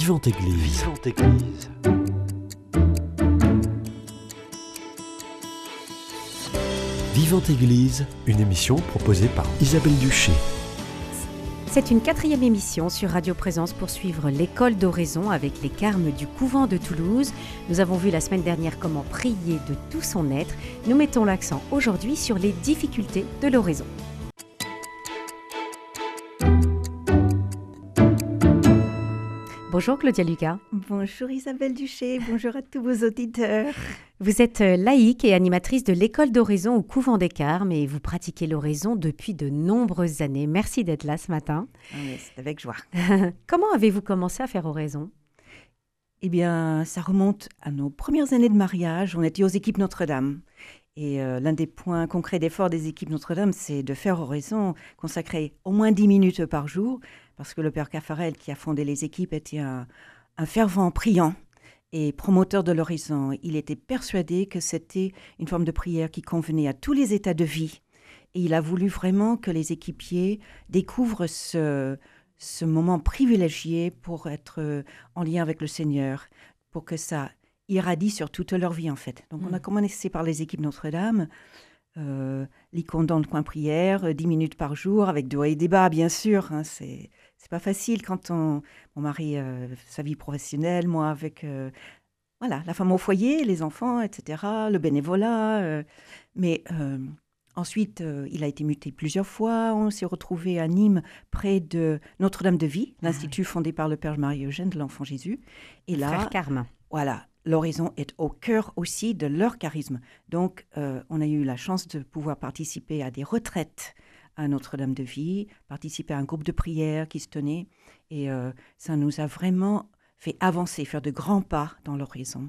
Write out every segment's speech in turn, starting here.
Vivante Église. Vivante Église. Vivante Église, une émission proposée par Isabelle Duché. C'est une 4e émission sur Radio Présence pour suivre l'école d'oraison avec les carmes du couvent de Toulouse. Nous avons vu la semaine dernière comment prier de tout son être. Nous mettons l'accent aujourd'hui sur les difficultés de l'oraison. Bonjour Claudia Lucas. Bonjour Isabelle Duché, bonjour à tous vos auditeurs. Vous êtes laïque et animatrice de l'école d'oraison au couvent des Carmes et vous pratiquez l'oraison depuis de nombreuses années. Merci d'être là ce matin. Oui, c'est avec joie. Comment avez-vous commencé à faire oraison ? Eh bien, ça remonte à nos premières années de mariage. On était aux équipes Notre-Dame. Et l'un des points concrets d'effort des équipes Notre-Dame, c'est de faire oraison, consacrer au moins 10 minutes par jour, parce que le père Caffarel, qui a fondé les équipes, était un fervent priant et promoteur de l'oraison. Il était persuadé que c'était une forme de prière qui convenait à tous les états de vie. Et il a voulu vraiment que les équipiers découvrent ce moment privilégié pour être en lien avec le Seigneur, pour que ça irradie sur toute leur vie, en fait. Donc, on a commencé par les équipes Notre-Dame, l'icône dans le coin prière, 10 minutes par jour, avec des hauts et des bas, bien sûr. Hein, c'est pas facile quand mon mari, sa vie professionnelle, moi avec la femme au foyer, les enfants, etc., le bénévolat. Mais ensuite, il a été muté plusieurs fois. On s'est retrouvés à Nîmes, près de Notre-Dame de Vie, l'institut fondé par le père Marie-Eugène de l'Enfant Jésus. Et là, Frère Carme. Voilà. L'oraison est au cœur aussi de leur charisme. Donc, on a eu la chance de pouvoir participer à des retraites à Notre-Dame de Vie, participer à un groupe de prière qui se tenait. Et ça nous a vraiment fait avancer, faire de grands pas dans l'oraison.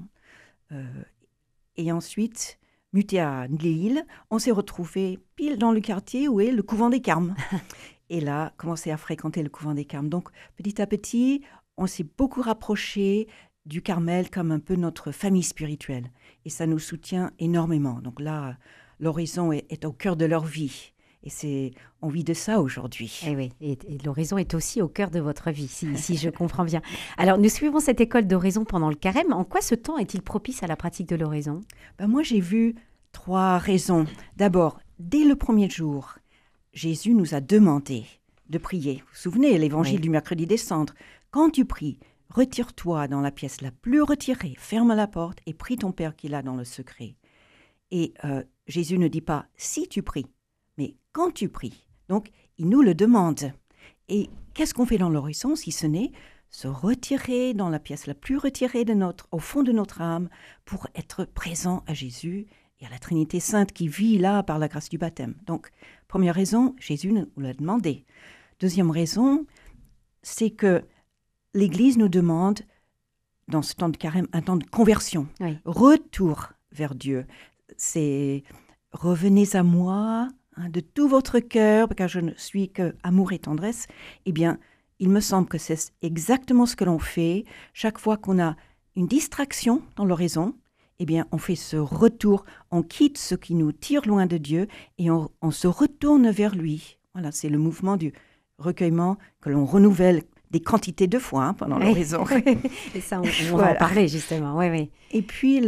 Et ensuite, muté à Lille, on s'est retrouvés pile dans le quartier où est le couvent des Carmes. Et là, commencé à fréquenter le couvent des Carmes. Donc, petit à petit, on s'est beaucoup rapprochés du Carmel comme un peu notre famille spirituelle. Et ça nous soutient énormément. Donc là, l'oraison est au cœur de leur vie. Et on vit de ça aujourd'hui. Et oui, et l'oraison est aussi au cœur de votre vie, si je comprends bien. Alors, nous suivons cette école d'oraison pendant le carême. En quoi ce temps est-il propice à la pratique de l'oraison ? Moi, j'ai vu 3 raisons. D'abord, dès le premier jour, Jésus nous a demandé de prier. Vous vous souvenez, l'évangile du mercredi des cendres. Quand tu pries, retire-toi dans la pièce la plus retirée, ferme la porte et prie ton Père qui est là dans le secret. Et Jésus ne dit pas « si tu pries », mais « quand tu pries ». Donc, il nous le demande. Et qu'est-ce qu'on fait dans l'oraison si ce n'est se retirer dans la pièce la plus retirée au fond de notre âme pour être présent à Jésus et à la Trinité Sainte qui vit là par la grâce du baptême. Donc, première raison, Jésus nous l'a demandé. Deuxième raison, c'est que l'Église nous demande, dans ce temps de carême, un temps de conversion, retour vers Dieu. C'est « revenez à moi de tout votre cœur, car je ne suis que amour et tendresse ». Eh bien, il me semble que c'est exactement ce que l'on fait. Chaque fois qu'on a une distraction dans l'oraison, eh bien, on fait ce retour, on quitte ce qui nous tire loin de Dieu et on se retourne vers lui. Voilà, c'est le mouvement du recueillement que l'on renouvelle des quantités de fois pendant l'oraison. Et ça, on va en parler justement. Oui. Et puis,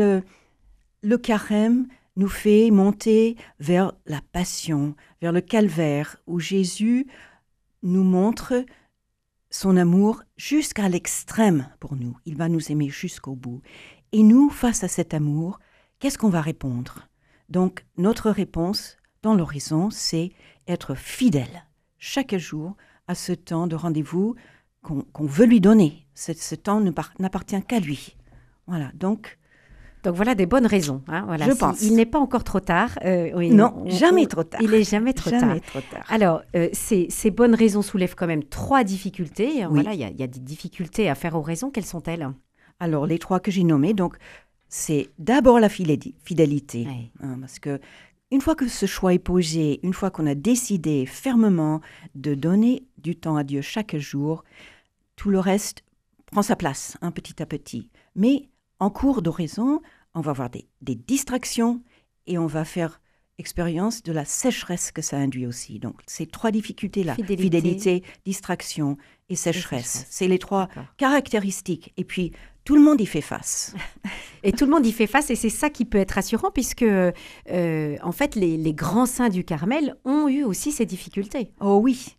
le carême nous fait monter vers la passion, vers le calvaire, où Jésus nous montre son amour jusqu'à l'extrême pour nous. Il va nous aimer jusqu'au bout. Et nous, face à cet amour, qu'est-ce qu'on va répondre ? Donc, notre réponse dans l'oraison, c'est être fidèle chaque jour à ce temps de rendez-vous qu'on veut lui donner. Ce temps n'appartient qu'à lui. Voilà, donc voilà des bonnes raisons. Hein, voilà. Je pense. Il n'est pas encore trop tard. Jamais trop tard. Il n'est jamais trop tard. Alors, ces bonnes raisons soulèvent quand même 3 difficultés. Oui. Voilà, il y a des difficultés à faire oraison. Quelles sont-elles ? Alors, les 3 que j'ai nommées, donc, c'est d'abord la fidélité. Oui. Parce que une fois que ce choix est posé, une fois qu'on a décidé fermement de donner du temps à Dieu chaque jour, tout le reste prend sa place, petit à petit. Mais en cours d'oraison, on va avoir des distractions et on va faire expérience de la sécheresse que ça induit aussi. Donc, ces 3 difficultés-là, Fidélité. fidélité, distraction et sécheresse. C'est les 3 D'accord. caractéristiques. Et puis, tout le monde y fait face. Et tout le monde y fait face, et c'est ça qui peut être rassurant, puisque en fait, les grands saints du Carmel ont eu aussi ces difficultés. Oh oui,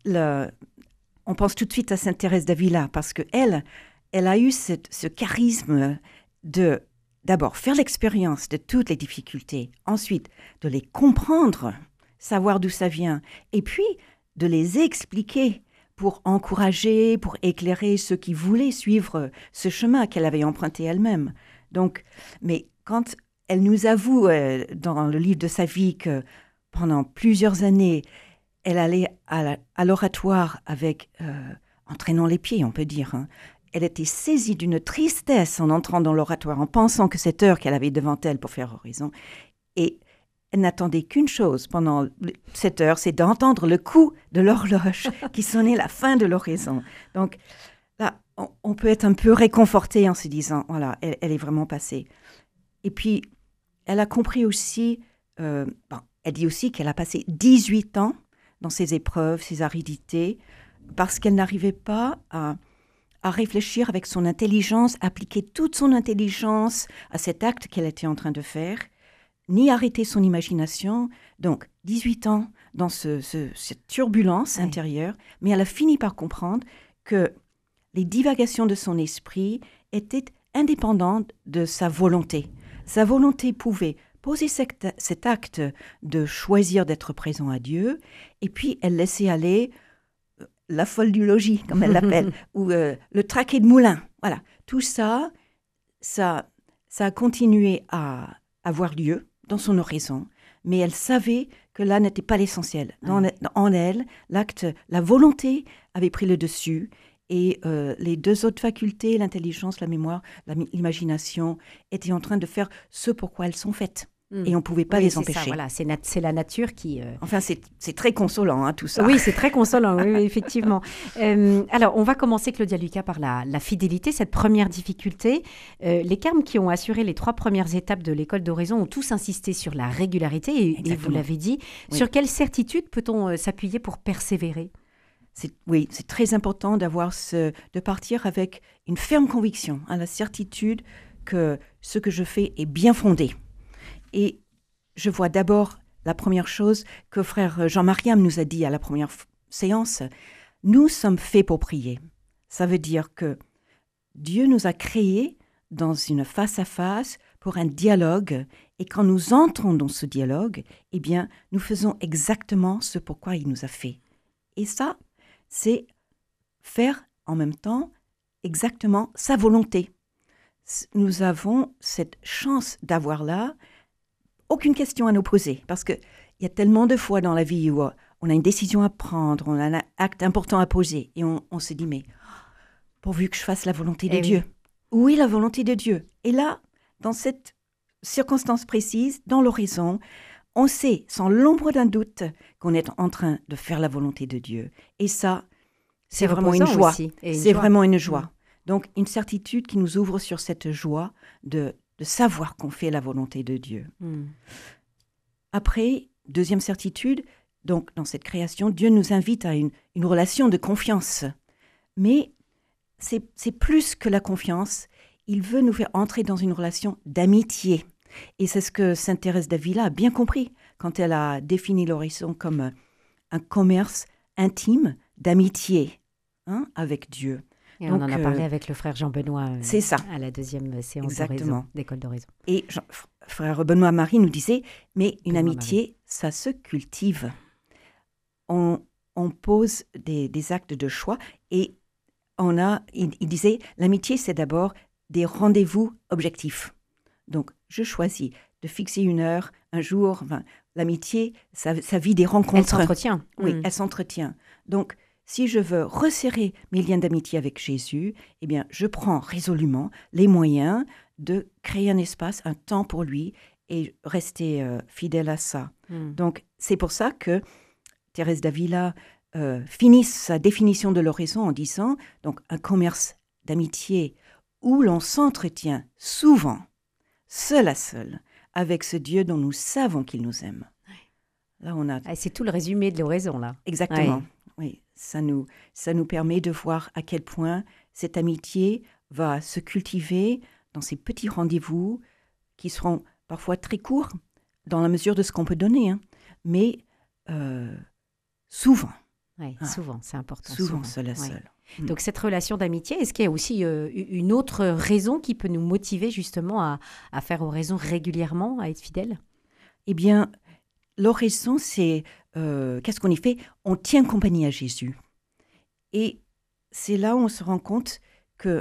on pense tout de suite à Sainte Thérèse d'Avila, parce qu'elle a eu ce charisme de, d'abord, faire l'expérience de toutes les difficultés, ensuite, de les comprendre, savoir d'où ça vient, et puis de les expliquer pour encourager, pour éclairer ceux qui voulaient suivre ce chemin qu'elle avait emprunté elle-même. Donc, mais quand elle nous avoue dans le livre de sa vie que pendant plusieurs années, elle allait à l'oratoire avec, en traînant les pieds, on peut dire. Hein. Elle était saisie d'une tristesse en entrant dans l'oratoire, en pensant que cette heure qu'elle avait devant elle pour faire oraison. Et elle n'attendait qu'une chose pendant cette heure, c'est d'entendre le coup de l'horloge qui sonnait la fin de l'oraison. Donc là, on peut être un peu réconforté en se disant, voilà, elle est vraiment passée. Et puis, elle a compris aussi, elle dit aussi qu'elle a passé 18 ans dans ses épreuves, ses aridités, parce qu'elle n'arrivait pas à réfléchir avec son intelligence, appliquer toute son intelligence à cet acte qu'elle était en train de faire, ni arrêter son imagination. Donc, 18 ans dans cette turbulence intérieure, mais elle a fini par comprendre que les divagations de son esprit étaient indépendantes de sa volonté. Sa volonté pouvait poser cet acte de choisir d'être présent à Dieu, et puis elle laissait aller la folle du logis, comme elle l'appelle, ou le traquet de moulin. Voilà, tout ça a continué à avoir lieu dans son oraison, mais elle savait que là n'était pas l'essentiel. En elle, la volonté avait pris le dessus, et les 2 autres facultés, l'intelligence, la mémoire, l'imagination, étaient en train de faire ce pourquoi elles sont faites. Et on ne pouvait pas les empêcher. Ça, voilà, c'est la nature qui... Enfin, c'est très consolant, hein, tout ça. Oui, c'est très consolant, oui, effectivement. Alors, on va commencer, Claudia Lucas, par la fidélité, cette première difficulté. Les carmes qui ont assuré les 3 premières étapes de l'école d'oraison ont tous insisté sur la régularité, et vous l'avez dit. Oui. Sur quelle certitude peut-on s'appuyer pour persévérer ? Oui, c'est très important de partir avec une ferme conviction, hein, la certitude que ce que je fais est bien fondé. Et je vois d'abord la première chose que frère Jean-Mariam nous a dit à la première séance. Nous sommes faits pour prier. Ça veut dire que Dieu nous a créés dans une face-à-face pour un dialogue. Et quand nous entrons dans ce dialogue, eh bien, nous faisons exactement ce pourquoi il nous a fait. Et ça, c'est faire en même temps exactement sa volonté. Nous avons cette chance d'avoir là aucune question à nous poser, parce qu'il y a tellement de fois dans la vie où on a une décision à prendre, on a un acte important à poser, et on se dit, mais pourvu que je fasse la volonté de Dieu. Où est la volonté de Dieu ? Et là, dans cette circonstance précise, dans l'horizon, on sait sans l'ombre d'un doute qu'on est en train de faire la volonté de Dieu. Et ça, c'est vraiment une joie. C'est vraiment une joie. Donc, une certitude qui nous ouvre sur cette joie de savoir qu'on fait la volonté de Dieu. Après, deuxième certitude, donc dans cette création, Dieu nous invite à une relation de confiance. Mais c'est plus que la confiance. Il veut nous faire entrer dans une relation d'amitié. Et c'est ce que Sainte Thérèse d'Avila a bien compris quand elle a défini l'horizon comme un commerce intime d'amitié avec Dieu. Et donc, on en a parlé avec le frère Jean-Benoît c'est ça. À la deuxième séance d'école d'oraison. Et frère Benoît-Marie nous disait, mais une amitié, ça se cultive. On pose des actes de choix et il disait, l'amitié, c'est d'abord des rendez-vous objectifs. Donc, je choisis de fixer une heure, un jour. L'amitié, ça vit des rencontres. Elle s'entretient. Oui, elle s'entretient. Donc, si je veux resserrer mes liens d'amitié avec Jésus, eh bien, je prends résolument les moyens de créer un espace, un temps pour lui et rester fidèle à ça. Donc, c'est pour ça que Thérèse d'Avila finit sa définition de l'oraison en disant donc un commerce d'amitié où l'on s'entretient souvent, seul à seul, avec ce Dieu dont nous savons qu'il nous aime. Là, on a... C'est tout le résumé de l'oraison, là. Exactement. Oui, ça nous permet de voir à quel point cette amitié va se cultiver dans ces petits rendez-vous qui seront parfois très courts dans la mesure de ce qu'on peut donner, hein, mais souvent. Oui, souvent, c'est important. Souvent, seul à seul. Donc cette relation d'amitié, est-ce qu'il y a aussi une autre raison qui peut nous motiver justement à faire oraison régulièrement, à être fidèle? Eh bien, l'oraison, c'est... qu'est-ce qu'on y fait? On tient compagnie à Jésus. Et c'est là où on se rend compte qu'il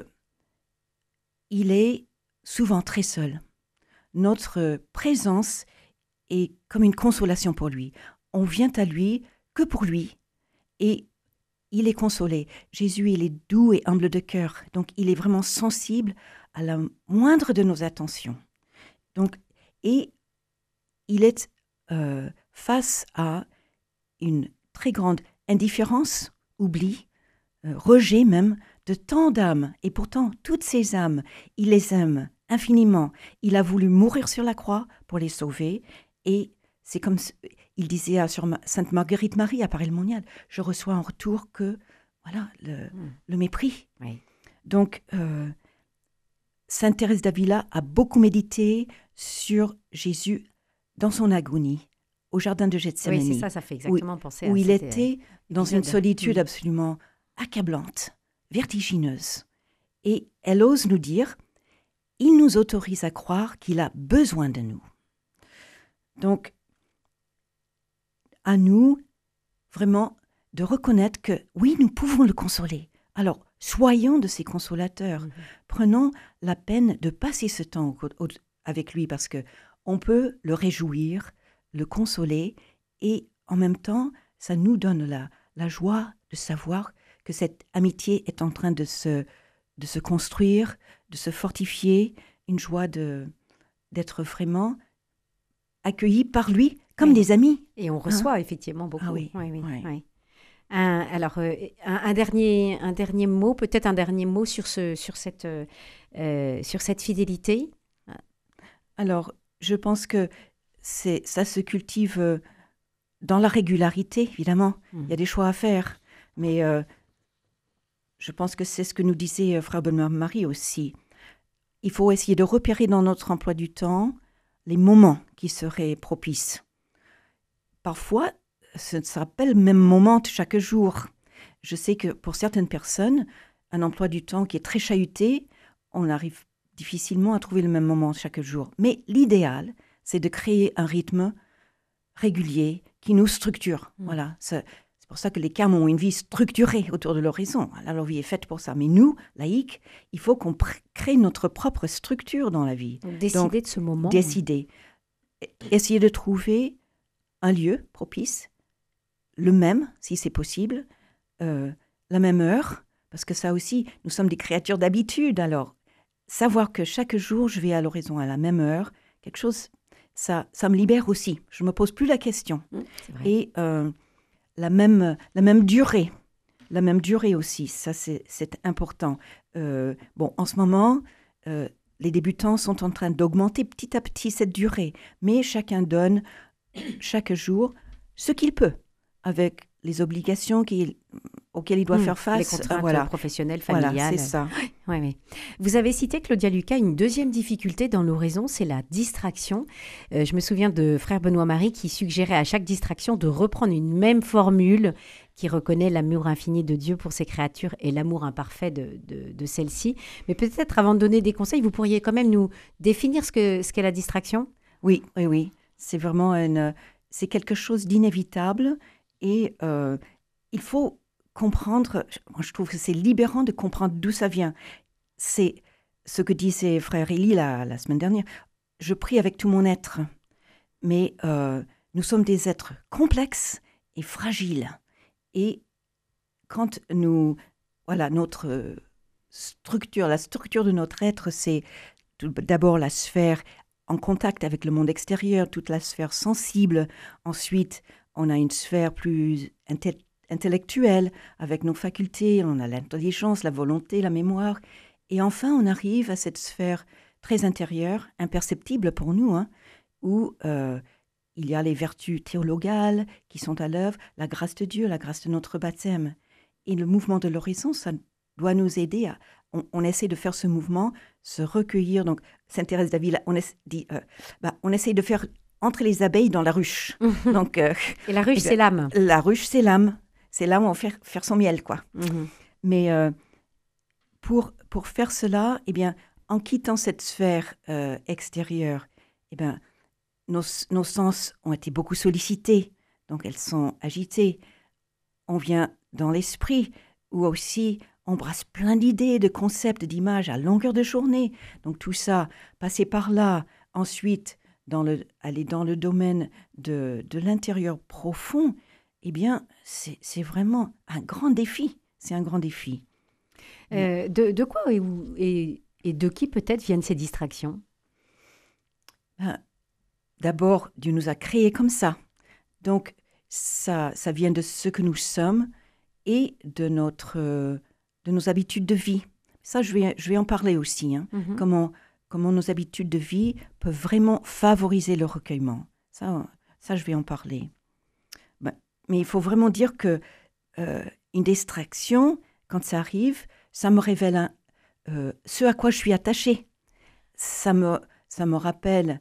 est souvent très seul. Notre présence est comme une consolation pour lui. On vient à lui que pour lui. Et il est consolé. Jésus, il est doux et humble de cœur. Donc, il est vraiment sensible à la moindre de nos attentions. Donc, et il est face à une très grande indifférence, oubli, rejet même, de tant d'âmes. Et pourtant, toutes ces âmes, il les aime infiniment. Il a voulu mourir sur la croix pour les sauver. Et c'est comme il disait à Sainte Marguerite Marie à Paray-le-Monial, je reçois en retour que voilà le mépris. Oui. Donc, Sainte Thérèse d'Avila a beaucoup médité sur Jésus dans son agonie, au jardin de Gethsémani. Oui, c'est ça fait exactement penser à où il était dans une solitude absolument accablante, vertigineuse. Et elle ose nous dire, il nous autorise à croire qu'il a besoin de nous. Donc, à nous, vraiment, de reconnaître que, oui, nous pouvons le consoler. Alors, soyons de ces consolateurs. Prenons la peine de passer ce temps avec lui parce qu'on peut le réjouir, le consoler et en même temps, ça nous donne la joie de savoir que cette amitié est en train de se construire, de se fortifier, une joie d'être vraiment accueillis par lui comme des amis. Et on reçoit effectivement beaucoup. Ah oui. Oui. Alors, un dernier mot, peut-être un dernier mot sur cette fidélité. Alors, je pense que ça se cultive dans la régularité, évidemment. Il y a des choix à faire, mais je pense que c'est ce que nous disait Frère Benoît-Marie aussi. Il faut essayer de repérer dans notre emploi du temps les moments qui seraient propices. Parfois, ce ne sera pas le même moment chaque jour. Je sais que pour certaines personnes, un emploi du temps qui est très chahuté, on arrive difficilement à trouver le même moment chaque jour. Mais l'idéal, c'est de créer un rythme régulier qui nous structure. Voilà, c'est pour ça que les carmes ont une vie structurée autour de l'oraison. Leur vie est faite pour ça. Mais nous, laïcs, il faut qu'on crée notre propre structure dans la vie. Donc, décider de ce moment. Décider. Essayer de trouver un lieu propice, le même, si c'est possible, la même heure, parce que ça aussi, nous sommes des créatures d'habitude. Alors, savoir que chaque jour, je vais à l'oraison à la même heure, quelque chose, ça me libère aussi. Je ne me pose plus la question. C'est vrai. Et la même durée. La même durée aussi, ça c'est important. En ce moment, les débutants sont en train d'augmenter petit à petit cette durée, mais chacun donne chaque jour ce qu'il peut, avec les obligations auxquelles il doit faire face. Les contraintes professionnelles, familiales. Voilà, c'est ça. Oui. Vous avez cité, Claudia Lucas, une deuxième difficulté dans l'oraison, c'est la distraction. Je me souviens de Frère Benoît-Marie qui suggérait à chaque distraction de reprendre une même formule qui reconnaît l'amour infini de Dieu pour ses créatures et l'amour imparfait de celle-ci. Mais peut-être avant de donner des conseils, vous pourriez quand même nous définir ce qu'est la distraction? Oui. C'est vraiment c'est quelque chose d'inévitable et il faut comprendre, je trouve que c'est libérant de comprendre d'où ça vient. C'est ce que disait Frère Élie la semaine dernière. Je prie avec tout mon être, mais nous sommes des êtres complexes et fragiles. Et quand notre structure, la structure de notre être, c'est d'abord la sphère en contact avec le monde extérieur, toute la sphère sensible. Ensuite, on a une sphère plus intellectuelle avec nos facultés, on a l'intelligence, la volonté, la mémoire. Et enfin, on arrive à cette sphère très intérieure, imperceptible pour nous, où il y a les vertus théologales qui sont à l'œuvre, la grâce de Dieu, la grâce de notre baptême. Et le mouvement de l'horizon, ça doit nous aider à... On essaie de faire ce mouvement, se recueillir. Donc, Sainte Thérèse d'Avila, on essaie de faire entrer les abeilles dans la ruche. Donc, et la ruche, c'est l'âme. La ruche, c'est l'âme. C'est là où on va faire son miel, quoi. Mais pour faire cela, eh bien, en quittant cette sphère extérieure, eh bien, nos sens ont été beaucoup sollicités. Donc, elles sont agitées. On vient dans l'esprit, où aussi on brasse plein d'idées, de concepts, d'images à longueur de journée. Donc tout ça, passer par là, ensuite aller dans le domaine de l'intérieur profond, eh bien, c'est vraiment un grand défi. C'est un grand défi. De quoi et de qui peut-être viennent ces distractions? D'abord, Dieu nous a créés comme ça. Donc, ça vient de ce que nous sommes et de nos habitudes de vie. Ça, je vais en parler aussi. Hein. Comment nos habitudes de vie peuvent vraiment favoriser le recueillement. Ça, je vais en parler. Mais il faut vraiment dire que une distraction, quand ça arrive, ça me révèle ce à quoi je suis attachée. Ça me rappelle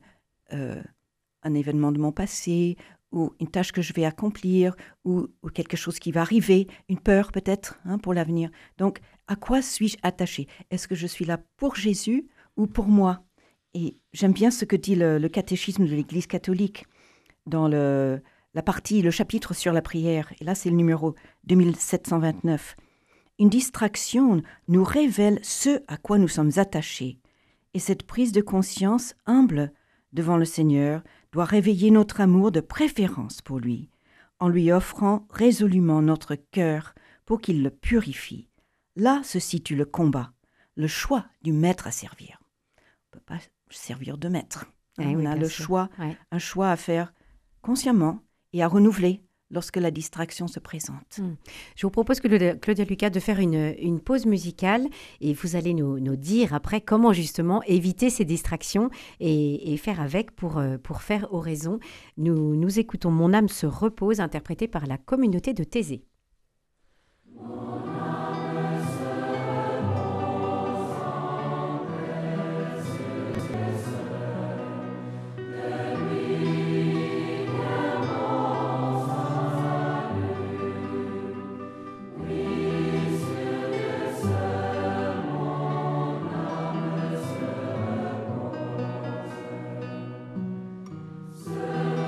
un événement de mon passé, ou une tâche que je vais accomplir, ou quelque chose qui va arriver, une peur peut-être pour l'avenir. Donc, à quoi suis-je attachée? Est-ce que je suis là pour Jésus ou pour moi? Et j'aime bien ce que dit le catéchisme de l'Église catholique dans le chapitre sur la prière. Et là, c'est le numéro 2729. Une distraction nous révèle ce à quoi nous sommes attachés. Et cette prise de conscience humble devant le Seigneur doit réveiller notre amour de préférence pour lui, en lui offrant résolument notre cœur pour qu'il le purifie. Là se situe le combat, le choix du maître à servir. On ne peut pas servir de maître. On a le choix, un choix à faire consciemment et à renouveler lorsque la distraction se présente. Je vous propose, Claudia Lucas, de faire une pause musicale et vous allez nous dire après comment justement éviter ces distractions et faire avec pour faire oraison. Nous écoutons « Mon âme se repose » interprété par la communauté de Thésée.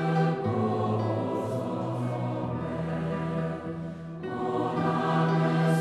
Mon âme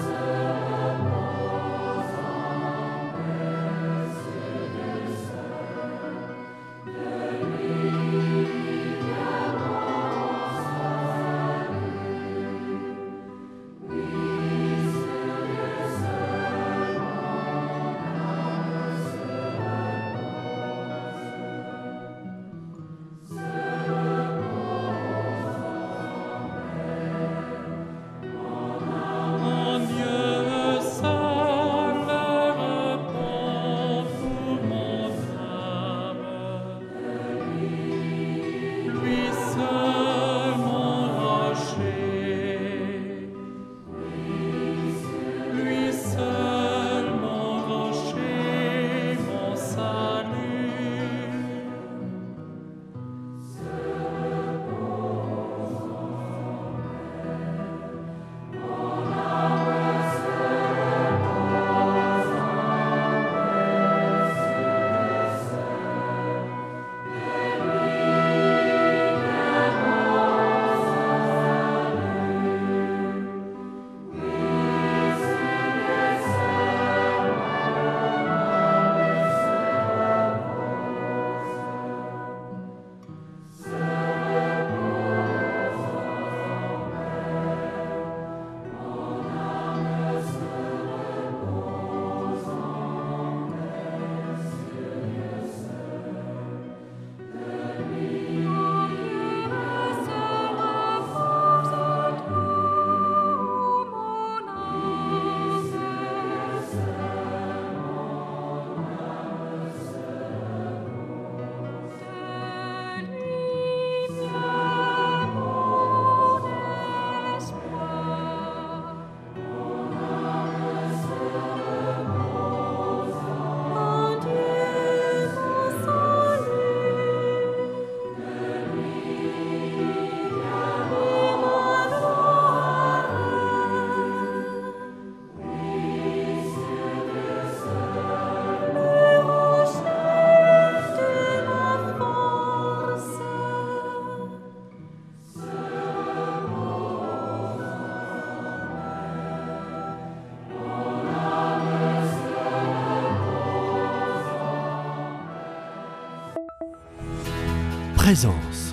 présence.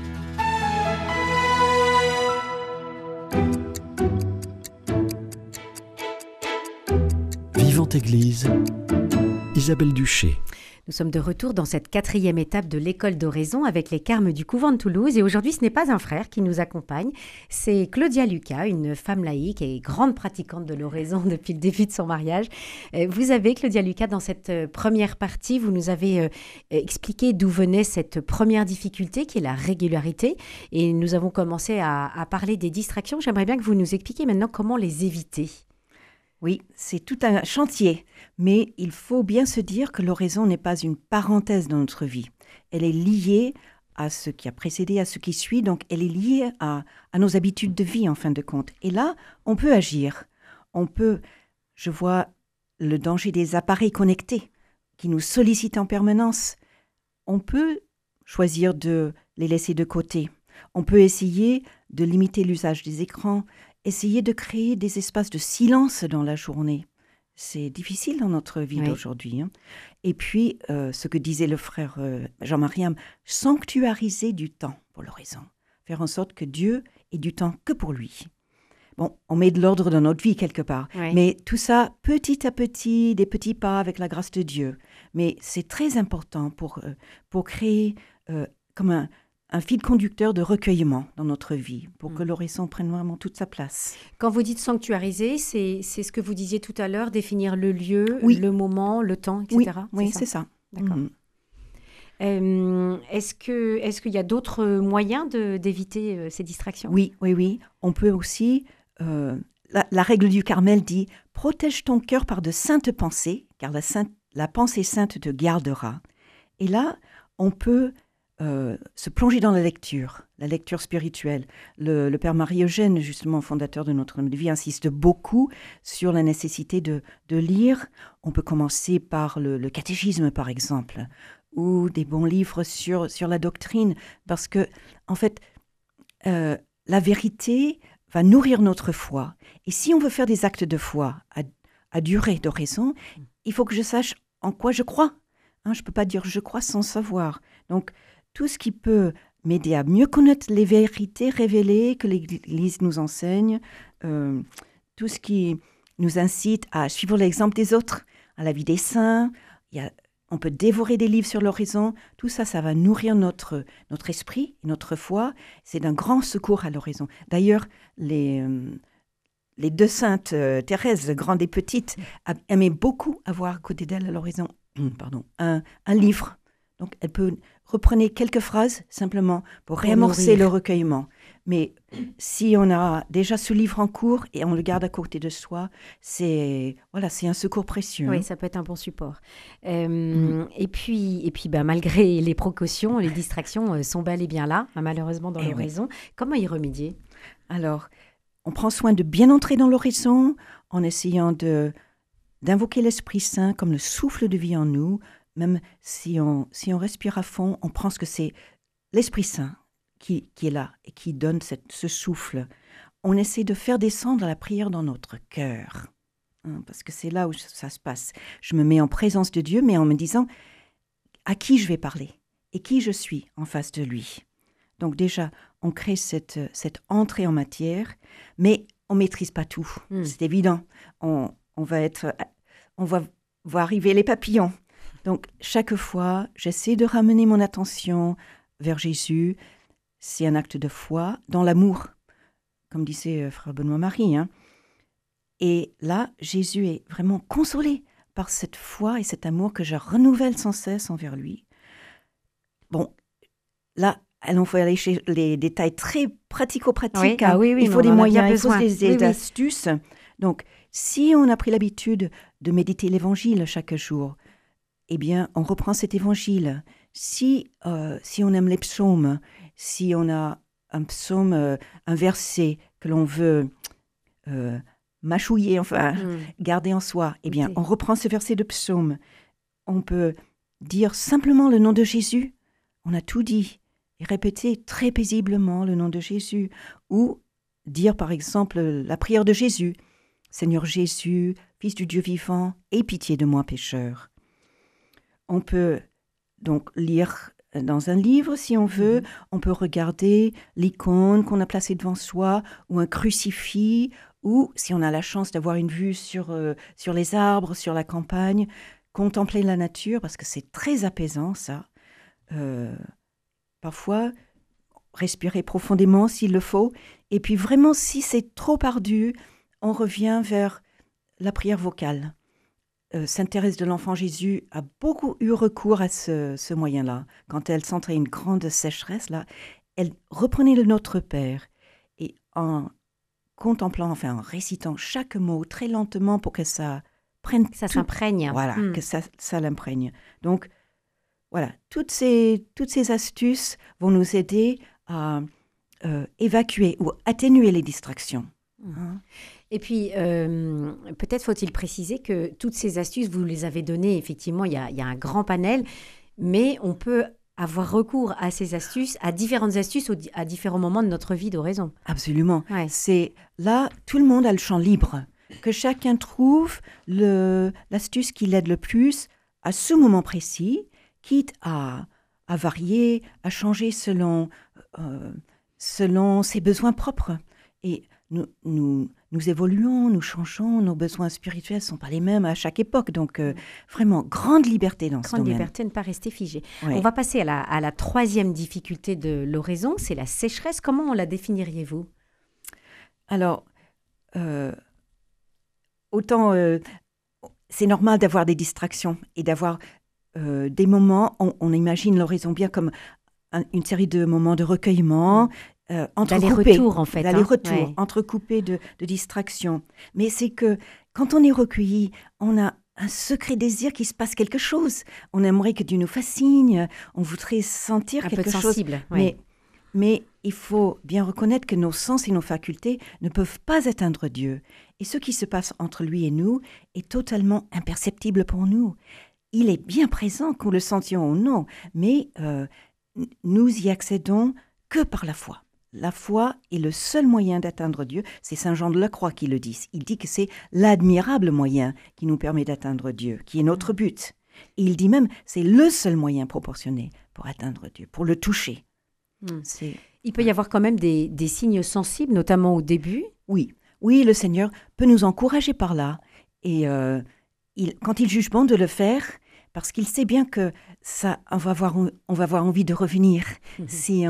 Vivante Église, Isabelle Duché. Nous sommes de retour dans cette 4e étape de l'école d'oraison avec les carmes du couvent de Toulouse. Et aujourd'hui, ce n'est pas un frère qui nous accompagne, c'est Claudia Lucas, une femme laïque et grande pratiquante de l'oraison depuis le début de son mariage. Vous avez, Claudia Lucas, dans cette première partie, vous nous avez expliqué d'où venait cette première difficulté qui est la régularité. Et nous avons commencé à parler des distractions. J'aimerais bien que vous nous expliquiez maintenant comment les éviter. Oui, c'est tout un chantier, mais il faut bien se dire que l'oraison n'est pas une parenthèse dans notre vie. Elle est liée à ce qui a précédé, à ce qui suit, donc elle est liée à nos habitudes de vie en fin de compte. Et là, on peut agir. Je vois le danger des appareils connectés qui nous sollicitent en permanence. On peut choisir de les laisser de côté. On peut essayer de limiter l'usage des écrans, essayer de créer des espaces de silence dans la journée. C'est difficile dans notre vie d'aujourd'hui. Hein. Et puis, ce que disait le frère Jean-Marie, sanctuariser du temps pour l'oraison. Faire en sorte que Dieu ait du temps que pour lui. Bon, on met de l'ordre dans notre vie quelque part. Oui. Mais tout ça, petit à petit, des petits pas avec la grâce de Dieu. Mais c'est très important pour créer comme un fil conducteur de recueillement dans notre vie, pour que l'oraison prenne vraiment toute sa place. Quand vous dites sanctuariser, c'est ce que vous disiez tout à l'heure, définir le lieu, le moment, le temps, etc. Oui, c'est ça. D'accord. Est-ce qu'il y a d'autres moyens d'éviter ces distractions ? Oui. On peut aussi... la règle du Carmel dit « Protège ton cœur par de saintes pensées, car la pensée sainte te gardera. » Et là, on peut... se plonger dans la lecture spirituelle. Le père Marie-Eugène, justement fondateur de Notre-Dame de Vie, insiste beaucoup sur la nécessité de lire. On peut commencer par le catéchisme, par exemple, ou des bons livres sur la doctrine, parce que, en fait, la vérité va nourrir notre foi. Et si on veut faire des actes de foi à durée d'oraison, il faut que je sache en quoi je crois. Je ne peux pas dire « je crois » sans savoir. Donc, tout ce qui peut m'aider à mieux connaître les vérités révélées que l'Église nous enseigne, tout ce qui nous incite à suivre l'exemple des autres, à la vie des saints. On peut dévorer des livres sur l'oraison. Tout ça, ça va nourrir notre esprit, notre foi. C'est d'un grand secours à l'oraison. D'ailleurs, les deux saintes, Thérèse, grande et petite, aimaient beaucoup avoir à côté d'elle à l'oraison un livre. Donc, elle peut reprendre quelques phrases simplement pour réamorcer le recueillement. Mais si on a déjà ce livre en cours et on le garde à côté de soi, c'est un secours précieux. Oui, ça peut être un bon support. Et puis malgré les précautions, les distractions sont bel et bien là, malheureusement dans l'oraison. Oui. Comment y remédier ? Alors, on prend soin de bien entrer dans l'oraison en essayant d'invoquer l'Esprit Saint comme le souffle de vie en nous. Même si on respire à fond, on pense que c'est l'Esprit Saint qui est là et qui donne ce souffle. On essaie de faire descendre la prière dans notre cœur, parce que c'est là où ça se passe. Je me mets en présence de Dieu, mais en me disant à qui je vais parler et qui je suis en face de lui. Donc déjà, on crée cette entrée en matière, mais on ne maîtrise pas tout. C'est évident. On va voir arriver les papillons. Donc, chaque fois, j'essaie de ramener mon attention vers Jésus. C'est un acte de foi dans l'amour, comme disait frère Benoît-Marie. Et là, Jésus est vraiment consolé par cette foi et cet amour que je renouvelle sans cesse envers lui. Bon, là, on faut aller chez les détails très pratico-pratiques. Oui, il faut des moyens, il faut des astuces. Donc, si on a pris l'habitude de méditer l'Évangile chaque jour, eh bien, on reprend cet évangile. Si on aime les psaumes, si on a un psaume, un verset que l'on veut mâchouiller, garder en soi, eh bien, on reprend ce verset de psaume. On peut dire simplement le nom de Jésus. On a tout dit. Et répéter très paisiblement le nom de Jésus. Ou dire, par exemple, la prière de Jésus. Seigneur Jésus, Fils du Dieu vivant, aie pitié de moi, pécheur. On peut donc lire dans un livre, si on veut. On peut regarder l'icône qu'on a placée devant soi, ou un crucifix, ou, si on a la chance d'avoir une vue sur les arbres, sur la campagne, contempler la nature, parce que c'est très apaisant, ça. Parfois, respirer profondément s'il le faut. Et puis vraiment, si c'est trop ardu, on revient vers la prière vocale. Sainte Thérèse de l'Enfant Jésus a beaucoup eu recours à ce moyen-là. Quand elle sentait une grande sécheresse, là, elle reprenait le Notre Père et en contemplant, en récitant chaque mot très lentement pour que ça prenne... Ça s'imprègne. Voilà, que ça l'imprègne. Donc, voilà, toutes ces astuces vont nous aider à évacuer ou atténuer les distractions. Et puis, peut-être faut-il préciser que toutes ces astuces, vous les avez données, effectivement, il y a un grand panel, mais on peut avoir recours à ces astuces, à différentes astuces, à différents moments de notre vie d'oraison. Absolument. Ouais. C'est là, tout le monde a le champ libre. Que chacun trouve l'astuce qui l'aide le plus à ce moment précis, quitte à varier, à changer selon ses besoins propres. Et nous évoluons, nous changeons, nos besoins spirituels ne sont pas les mêmes à chaque époque. Donc, vraiment, grande liberté dans ce domaine. Grande liberté de ne pas rester figé. Oui. On va passer à la troisième difficulté de l'oraison, c'est la sécheresse. Comment la définiriez-vous ? Alors, autant c'est normal d'avoir des distractions et d'avoir des moments, on imagine l'oraison bien comme une série de moments de recueillement, d'aller-retour en fait. D'aller-retour, entrecoupés de distractions. Mais c'est que quand on est recueilli, on a un secret désir qu'il se passe quelque chose. On aimerait que Dieu nous fasse signe, on voudrait sentir quelque chose. Sensible, oui. Mais il faut bien reconnaître que nos sens et nos facultés ne peuvent pas atteindre Dieu. Et ce qui se passe entre lui et nous est totalement imperceptible pour nous. Il est bien présent, qu'on le sentions ou non, mais nous y accédons que par la foi. La foi est le seul moyen d'atteindre Dieu. C'est Saint Jean de la Croix qui le dit. Il dit que c'est l'admirable moyen qui nous permet d'atteindre Dieu, qui est notre but. Et il dit même, c'est le seul moyen proportionné pour atteindre Dieu, pour le toucher. Il peut y avoir quand même des signes sensibles, notamment au début. Oui, le Seigneur peut nous encourager par là. Et quand il juge bon de le faire, parce qu'il sait bien que ça, on va avoir envie de revenir. Si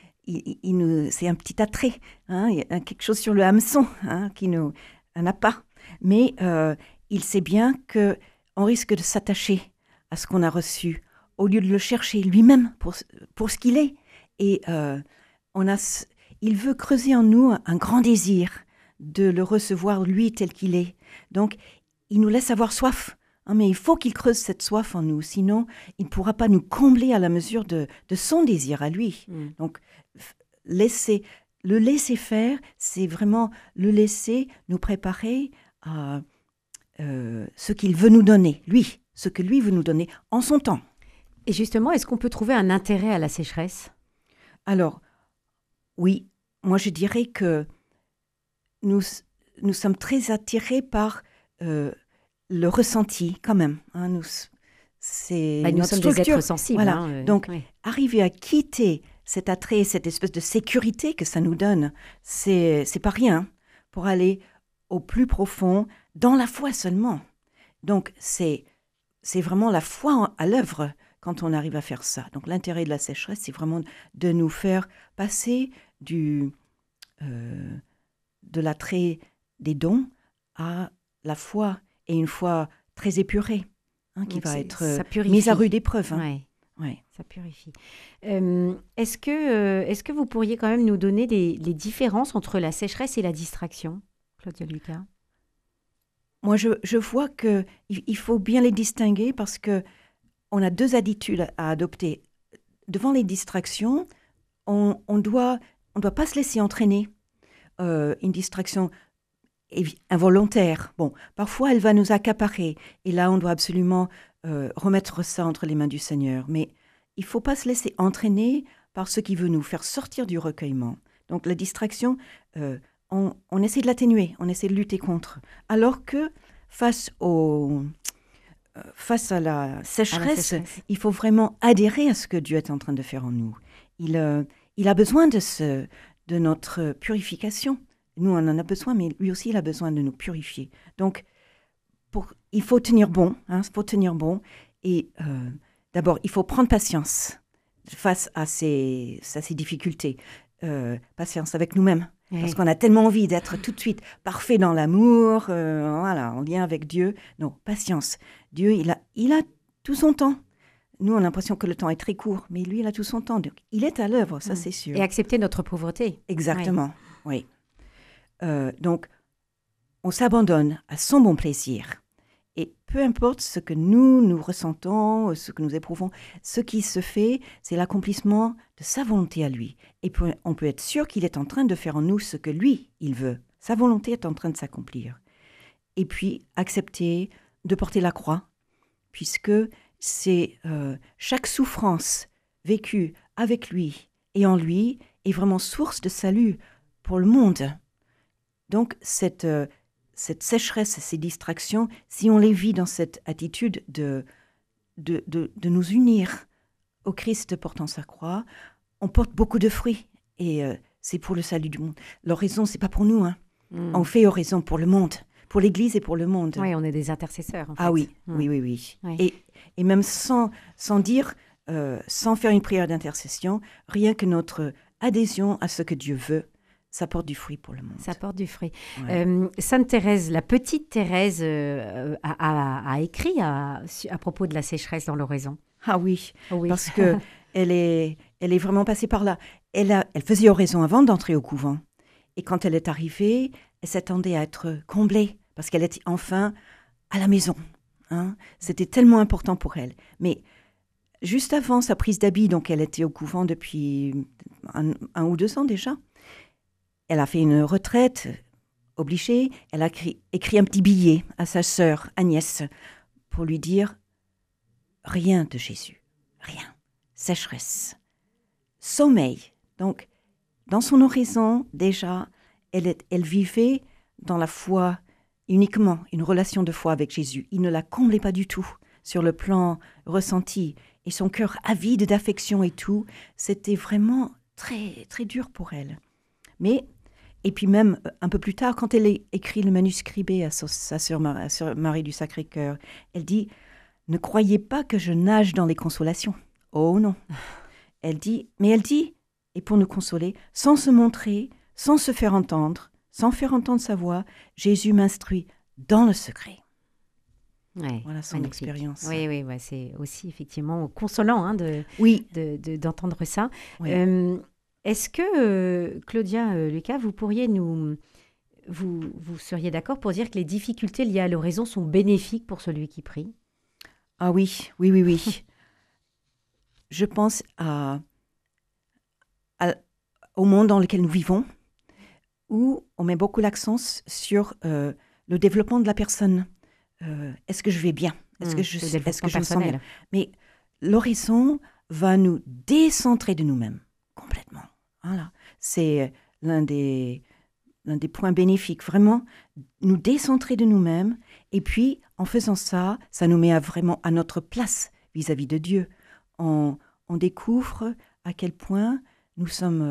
c'est un petit attrait, il y a quelque chose sur le hameçon qui nous n'a pas. Mais il sait bien qu'on risque de s'attacher à ce qu'on a reçu, au lieu de le chercher lui-même pour ce qu'il est. Et il veut creuser en nous un grand désir de le recevoir, lui, tel qu'il est. Donc, il nous laisse avoir soif. Mais il faut qu'il creuse cette soif en nous, sinon il ne pourra pas nous combler à la mesure de son désir à lui. Donc, le laisser faire, c'est vraiment le laisser nous préparer à ce qu'il veut nous donner, lui, ce que lui veut nous donner en son temps. Et justement, est-ce qu'on peut trouver un intérêt à la sécheresse ? Alors, oui, moi je dirais que nous sommes très attirés par le ressenti quand même. Nous notre sommes structure. Des êtres sensibles. Voilà. Donc, arriver à quitter cet attrait, cette espèce de sécurité que ça nous donne, c'est pas rien pour aller au plus profond, dans la foi seulement. Donc, c'est vraiment la foi à l'œuvre quand on arrive à faire ça. Donc, l'intérêt de la sécheresse, c'est vraiment de nous faire passer de l'attrait des dons à la foi, et une foi très épurée, qui va être mise à rude épreuve. Oui, ça purifie. Est-ce que vous pourriez quand même nous donner les différences entre la sécheresse et la distraction, Claudia Lucas ? Moi, je vois qu'il faut bien les distinguer parce qu'on a deux attitudes à adopter. Devant les distractions, on ne doit pas se laisser entraîner. Une distraction involontaire. Bon, parfois, elle va nous accaparer. Et là, on doit absolument remettre ça entre les mains du Seigneur. Mais il ne faut pas se laisser entraîner par ce qui veut nous faire sortir du recueillement. Donc, la distraction, on essaie de l'atténuer, on essaie de lutter contre. Alors que face aux face à la sécheresse, il faut vraiment adhérer à ce que Dieu est en train de faire en nous. Il a besoin de notre purification. Nous, on en a besoin, mais lui aussi, il a besoin de nous purifier. Donc, il faut tenir bon. Il faut tenir bon. Et d'abord, il faut prendre patience face à ces difficultés. Patience avec nous-mêmes. Oui. Parce qu'on a tellement envie d'être tout de suite parfait dans l'amour, en lien avec Dieu. Non, patience. Dieu, il a tout son temps. Nous, on a l'impression que le temps est très court, mais lui, il a tout son temps. Donc, il est à l'œuvre, ça, c'est sûr. Et accepter notre pauvreté. Exactement, oui. Donc, on s'abandonne à son bon plaisir. Et peu importe ce que nous ressentons, ce que nous éprouvons, ce qui se fait, c'est l'accomplissement de sa volonté à lui. Et on peut être sûr qu'il est en train de faire en nous ce que lui, il veut. Sa volonté est en train de s'accomplir. Et puis, accepter de porter la croix, puisque c'est chaque souffrance vécue avec lui et en lui est vraiment source de salut pour le monde. Donc, cette sécheresse, ces distractions, si on les vit dans cette attitude de nous unir au Christ portant sa croix, on porte beaucoup de fruits et c'est pour le salut du monde. L'oraison, c'est pas pour nous. On fait oraison pour le monde, pour l'Église et pour le monde. Oui, on est des intercesseurs. En fait. Ah oui, oui. Et même sans dire, sans faire une prière d'intercession, rien que notre adhésion à ce que Dieu veut, ça porte du fruit pour le monde. Ça porte du fruit. Ouais. Sainte Thérèse, la petite Thérèse, a écrit à propos de la sécheresse dans l'oraison. Ah oui, parce que elle est vraiment passée par là. Elle faisait oraison avant d'entrer au couvent. Et quand elle est arrivée, elle s'attendait à être comblée, parce qu'elle était enfin à la maison. C'était tellement important pour elle. Mais juste avant sa prise d'habit, donc elle était au couvent depuis 1 ou 2 ans déjà, elle a fait une retraite obligée. Elle a écrit un petit billet à sa sœur Agnès pour lui dire « Rien de Jésus, rien. Sécheresse, sommeil. » Donc, dans son oraison, déjà, elle vivait dans la foi uniquement, une relation de foi avec Jésus. Il ne la comblait pas du tout sur le plan ressenti. Et son cœur avide d'affection et tout, c'était vraiment très, très dur pour elle. Mais... Et puis même, un peu plus tard, quand elle a écrit le manuscrit B à sa sœur Marie du Sacré-Cœur, elle dit « Ne croyez pas que je nage dans les consolations. » Oh non. Elle dit, et pour nous consoler, sans se montrer, sans se faire entendre, sans faire entendre sa voix, Jésus m'instruit dans le secret. Ouais, voilà son expérience. Oui, c'est aussi effectivement consolant d'entendre ça. Oui. Est-ce que, Claudia, Lucas, vous pourriez vous seriez d'accord pour dire que les difficultés liées à l'oraison sont bénéfiques pour celui qui prie? Ah oui. Je pense au monde dans lequel nous vivons, où on met beaucoup l'accent sur le développement de la personne. Est-ce que je vais bien? Est-ce que je me sens bien? Mais l'oraison va nous décentrer de nous-mêmes. Complètement. Voilà. C'est l'un des points bénéfiques. Vraiment, nous décentrer de nous-mêmes. Et puis, en faisant ça, ça nous met vraiment à notre place vis-à-vis de Dieu. On découvre à quel point nous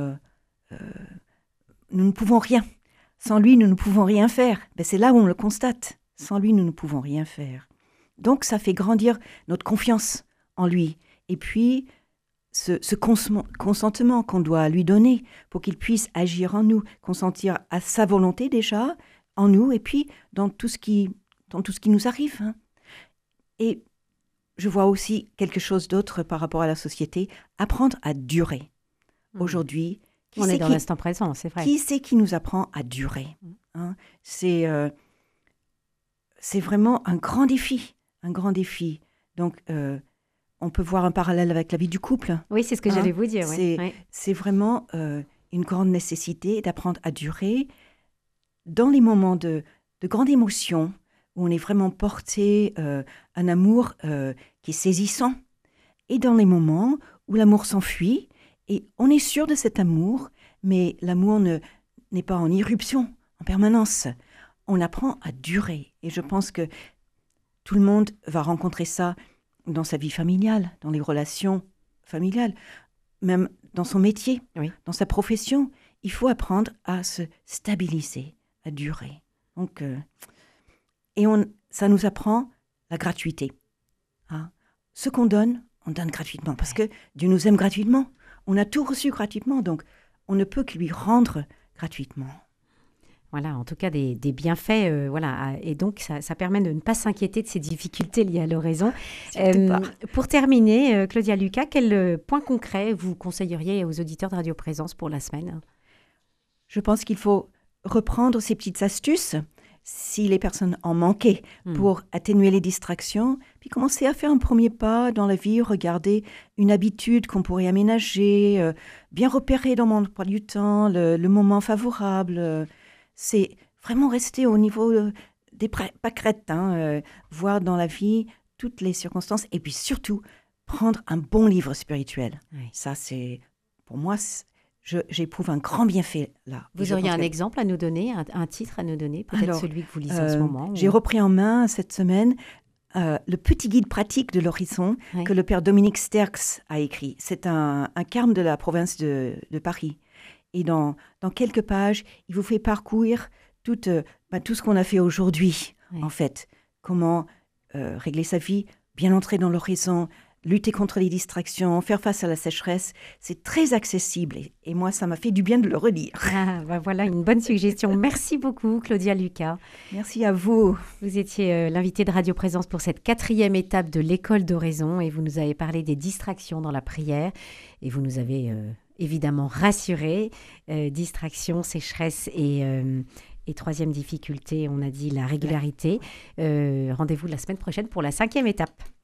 ne pouvons rien. Sans lui, nous ne pouvons rien faire. C'est là où on le constate. Sans lui, nous ne pouvons rien faire. Donc, ça fait grandir notre confiance en lui. Et puis... Ce consentement qu'on doit lui donner pour qu'il puisse agir en nous, consentir à sa volonté déjà en nous et puis dans tout ce qui nous arrive. Et je vois aussi quelque chose d'autre par rapport à la société, apprendre à durer. Aujourd'hui, on est dans l'instant présent, c'est vrai. Qui c'est qui nous apprend à durer? C'est vraiment un grand défi. Donc, on peut voir un parallèle avec la vie du couple. Oui, c'est ce que j'allais vous dire. C'est vraiment une grande nécessité d'apprendre à durer dans les moments de grande émotion, où on est vraiment porté un amour qui est saisissant, et dans les moments où l'amour s'enfuit, et on est sûr de cet amour, mais l'amour n'est pas en irruption en permanence. On apprend à durer. Et je pense que tout le monde va rencontrer ça dans sa vie familiale, dans les relations familiales, même dans son métier, dans sa profession. Il faut apprendre à se stabiliser, à durer. Donc, ça nous apprend la gratuité. Hein. Ce qu'on donne, on donne gratuitement, parce que Dieu nous aime gratuitement. On a tout reçu gratuitement, donc on ne peut que lui rendre gratuitement. Voilà, en tout cas des bienfaits, et donc ça permet de ne pas s'inquiéter de ces difficultés liées à l'oraison. Pour terminer, Claudia Lucas, quel point concret vous conseilleriez aux auditeurs de Radio Présence pour la semaine? Je pense qu'il faut reprendre ces petites astuces, si les personnes en manquaient, pour atténuer les distractions, puis commencer à faire un premier pas dans la vie, regarder une habitude qu'on pourrait aménager, bien repérer dans mon emploi du temps, le moment favorable. C'est vraiment rester au niveau des pâquerettes, voir dans la vie toutes les circonstances, et puis surtout, prendre un bon livre spirituel. Oui. Ça, c'est, pour moi, j'éprouve un grand bienfait là. Vous auriez un exemple à nous donner, un titre à nous donner, peut-être celui que vous lisez en ce moment? J'ai repris en main cette semaine le petit guide pratique de l'horizon que le père Dominique Sterckx a écrit. C'est un carme de la province de Paris. Et dans quelques pages, il vous fait parcourir tout ce qu'on a fait aujourd'hui, en fait. Comment régler sa vie, bien entrer dans l'horizon, lutter contre les distractions, faire face à la sécheresse. C'est très accessible et moi, ça m'a fait du bien de le relire. Voilà une bonne suggestion. Merci beaucoup, Claudia Lucas. Merci à vous. Vous étiez l'invitée de Radio Présence pour cette 4e étape de l'école d'oraison et vous nous avez parlé des distractions dans la prière et vous nous avez évidemment rassurés. Distraction, sécheresse et 3e difficulté, on a dit la régularité. Rendez-vous la semaine prochaine pour la 5e étape.